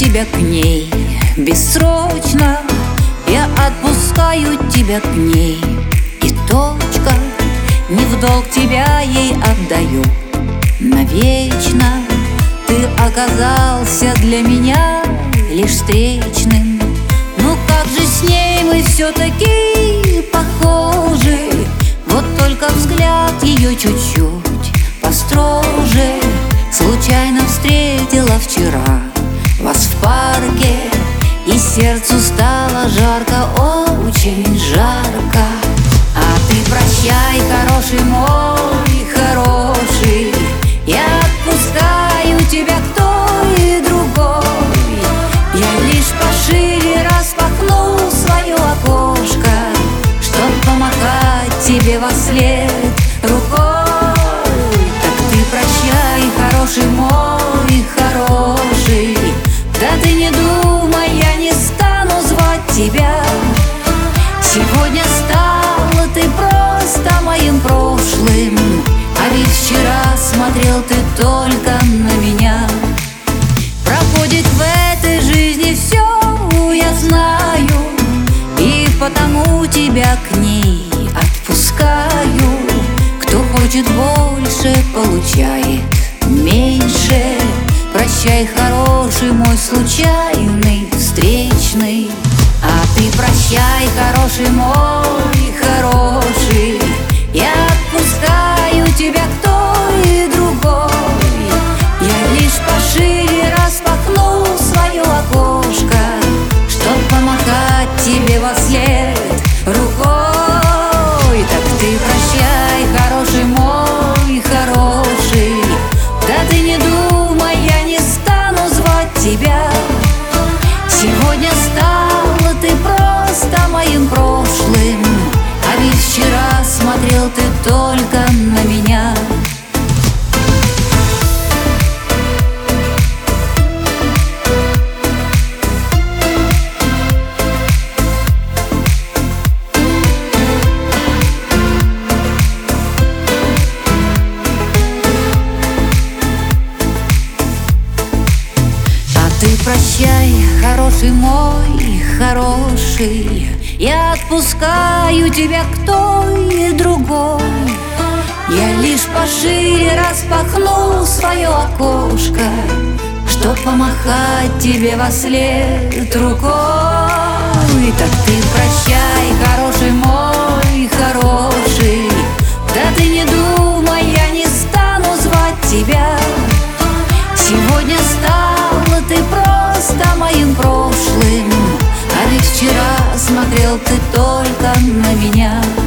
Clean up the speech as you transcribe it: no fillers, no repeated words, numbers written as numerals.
тебя к ней бессрочно, я отпускаю тебя к ней, и точка. Не в долг тебя ей отдаю навечно. Ты оказался для меня лишь встречным. Ну как же с ней мы все-таки похожи, вот только взгляд ее чуть-чуть построже. Случайно встретила вчера вас в парке, и сердцу стало жарко, очень жарко. А ты прощай, хороший мой, хороший, я отпускаю тебя к той другой. Я лишь пошире распахну свое окошко, чтоб помахать тебе вослед рукой. Так ты прощай, хороший мой, хороший, да ты не думай, я не стану звать тебя. Сегодня стала ты просто моим прошлым, а ведь вчера смотрел ты только на меня. Проходит в этой жизни все, я знаю, и потому тебя к ней отпускаю. Кто хочет больше, получает меньше. Прощай, хороший мой случайный встречный. А ты прощай, хороший мой, хороший, я отпускаю тебя к той другой. Я лишь пошире распахну свое окошко, чтоб помахать тебе вослед рукой. Так ты прощай, хороший мой, хороший, да ты не думай, я не стану звать тебя. Сегодня стала ты просто моим прошлым, а ведь вчера смотрел ты только на меня. Ты прощай, хороший мой, хороший, я отпускаю тебя к той другой. Я лишь пошире распахну свое окошко, чтоб помахать тебе вослед рукой. Так ты прощай, хороший мой, хороший, да ты не думай, я не стану звать тебя. Сегодня стала ты просто моим прошлым, а ведь вчера смотрел ты только на меня.